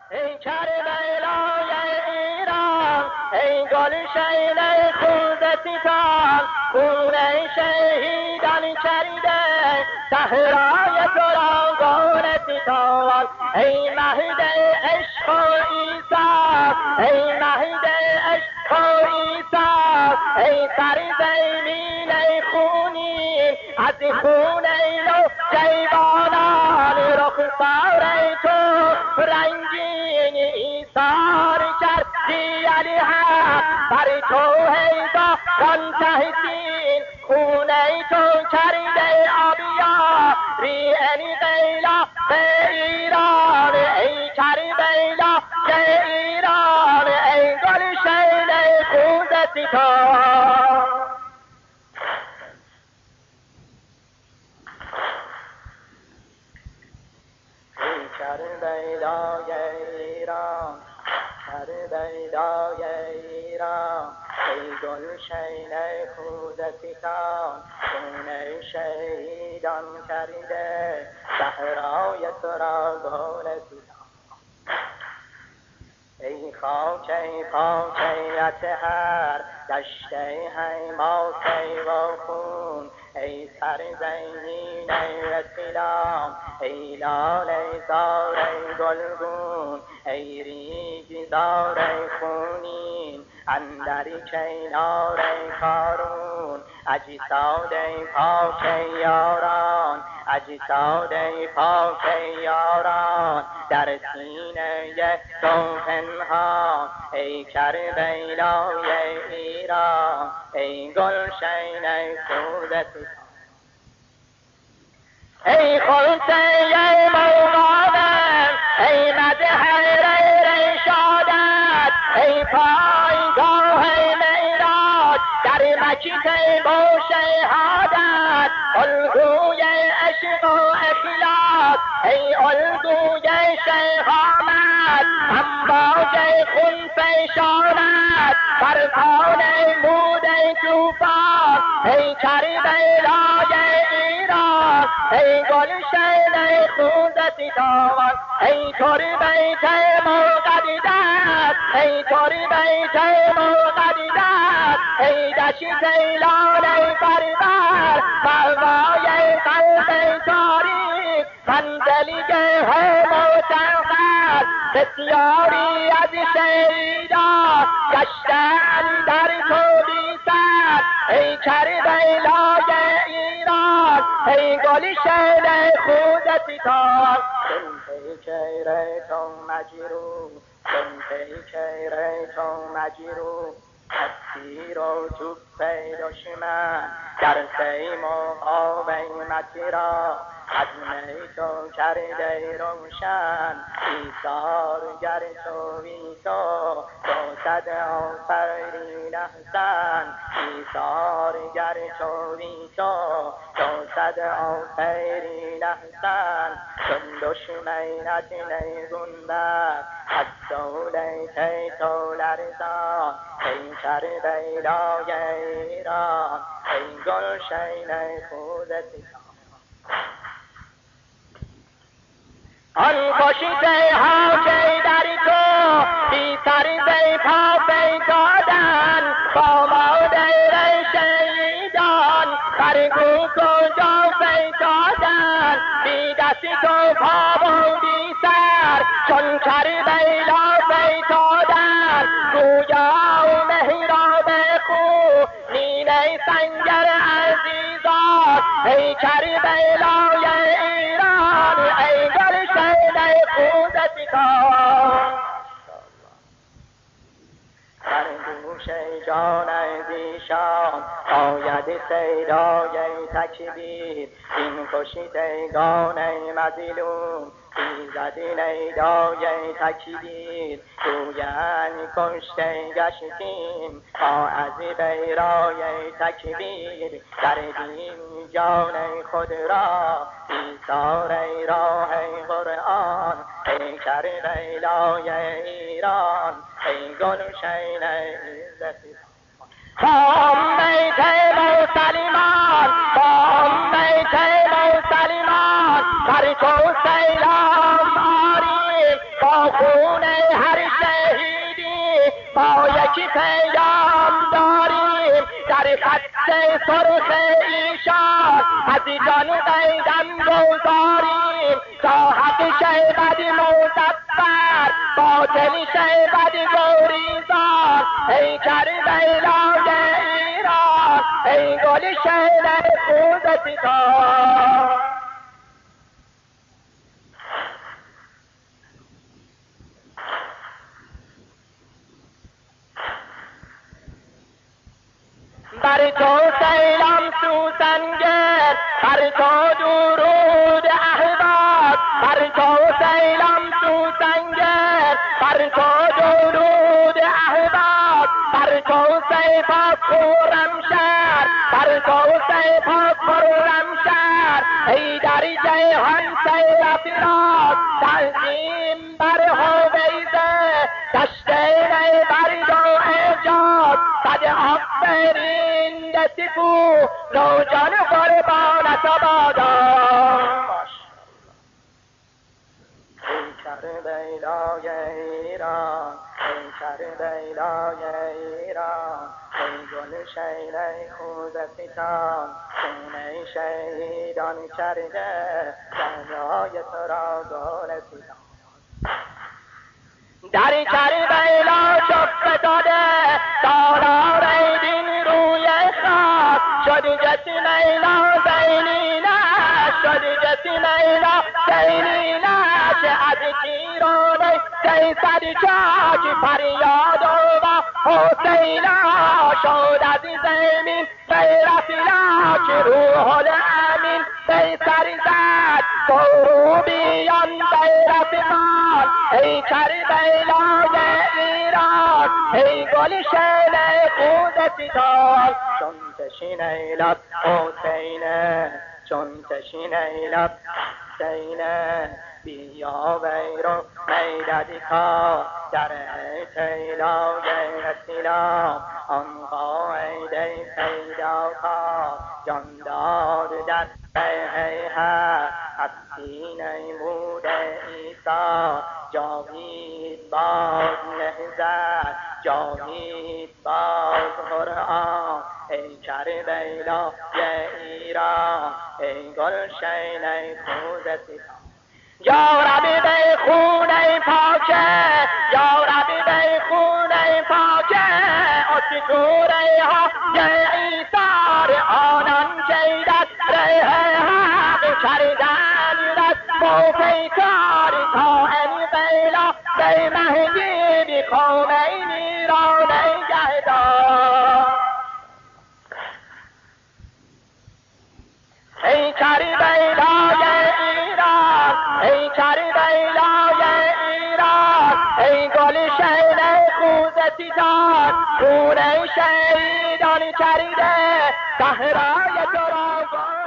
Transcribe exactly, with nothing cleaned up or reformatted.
ای کربلای ایران، ای گلشن خوزستان، خون شهیدان چریده صحرای تو را گلستان. ای مهد عشق و عیسی، ای مهد عشق و عیسی، ای سرزمین خونین از خون و جیوانان، رخسار تو رنگین ایثار کردی الحق، بر تو هیزدان تحسین خون تو کرده آبیاری. ای قیلا به ایران، ای کربلا به ایران، ای گلشن خوزستان. ای کربلای ایران، کربلای ایران، ای گلشن خوزستان، خون شهیدان کرده صحرای تو را گلستان. ای خاک ای پاک ای اطهر، دشت حیمات و خون، ای سرزمین اسلام، ای لاله زار ای گلگون، ای ریگ زار ای خونین اندر کنار کارون. اجساد پاک یاران، اجساد پاک یاران، در سینه تو پنهان. ای کربلای ایران، ای گلشن خوزستان. ای خلصه مولانا، ای مدح غیر شادت، ای پایگاه معراج در مکتب و شهادت، الگوی عشق و اخلاص، ای الگوی شهامت، امواج خون فشانت فرمان مود طوفان. ای کربلای ایران، ای گلشن خوزستان، ای تربیت مقدس، ای تربیت مقدس، ای دشت لاله بربر، مأوای قلب تاریک، منزلگه متوقف. بسیاری از شهیدان گشتند در تو بی سر، ای کربلای ایران، ای گلشن خوزستان. چون پیکر تو مجروح، چون پیکر تو مجروح، تیر و توپ دشمن در سیم و قاومت را، عزم تو کرده روشن ایثارگر تو بی تو، تو صد آفرین احسن. ایثارگر تو بی تو، تو صد آفرین احسن. چون دشمنت نیزون بر از دولت تو لرزان، ای کربلای ایران، ای گلشن خوزستان. آن کشته ها که در تو بی سر بی پا پیکادن، با مادر شهیدان برگو کجا پیکادن، بی دست تو پا و بی سر چون کربلا پیکادن. گویا مهراب خون نینه سنگر عزیزان، ای کربلای ایران، ای گلشن خوزستان. در گوش جان ایشان آید صدای تکبیر، این کشیدگان مظلوم ایزد نیدای تکبیر. گویند کشته گشتیم ما از بیرای تکبیر، کردیم جان خود را ایثار راه قرآن. ای کربلای ایران، ای گلشن عزت. قام بیت مسلمان، قام بیت مسلمان، بر تو سلام آریم با خون با یکی پیام داریم در خط سرخ ایشان از جان قیدم گذاریم تا حق شیبد مزفر باطل شیبد گوریزان ای کربلای ایران ای گل شیل خود ستان. بر تو سیلم سوسنگر بر تو درود احباب بر تو سیلم سوسنگر بر تو درود احباب بر تو سیفا خرمشهر بر تو سیفا خرمشهر ای در جهان سیر فراق تعظیم بر هویزه دشتین بر دو اعجاب صد آفرین دستفو نو جان قربانت آبادان. ای کربلای ایران ای کربلای ایران ای گل شیل خود ستان خونه شهیدان کرده درای تو را گل ستان. در کربلا شفت داده سالار دین روی خاک شد جسی لیلا زینینش شد جسی لیلا زینینش از تیران سیصد چاک فریاد و حسینا شد از زمین غیر فلاک روح الامین سیصر زد کروبیان غیر فمان ای کربلای ایران ای گل شیل خود ستان. چون تشینه لب حسینه چون تشینه لب حسینه بیا ویرو میدادی کا در تیلای اسلام آن قاعده پیدا کا جاندار در هیهت از سینه مود عیسی جاوید باز نهضت جاوید باز قرآن ای کربلای ایران ای گلشن خود ستان. یا ربی به خونه پاکه یا ربی به خونه پاکه اسطوره ها ایثار آنان که در ره حق کردن رد موفیکار تا انقلا به مهدی بی خمینی را نگهدار. ای کربلای ایران ای کربلای ایران ای گل شیل خود ستان خون شهیدان کرده صحرای تو را